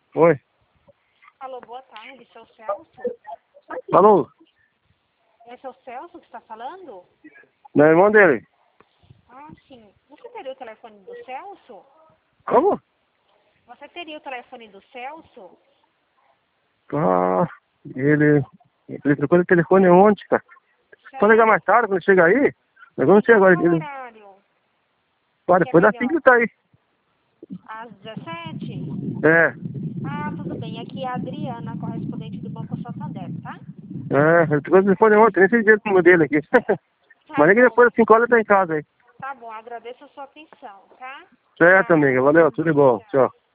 Oi. Alô, boa tarde, seu Celso? Alô? É seu Celso que está falando? Não é irmão dele? Ah, sim. Você teria o telefone do Celso? Como? Você teria o telefone do Celso? Ah, ele trocou de telefone ontem, cara. Pode ligar mais tarde, quando chega aí? Mas vamos ser agora. Qual horário? Depois da 5 tá aí. Às 17? É. Ah, tudo bem. Aqui é a Adriana, correspondente do Banco Santander, tá? Ele trocou de telefone ontem, nem sei direito como dele aqui. Tá Mas nem que bom. depois das 5 horas tá em casa aí. Tá bom, agradeço a sua atenção, tá? Certo, Tchau. amiga. Valeu, tudo de bom. Tchau.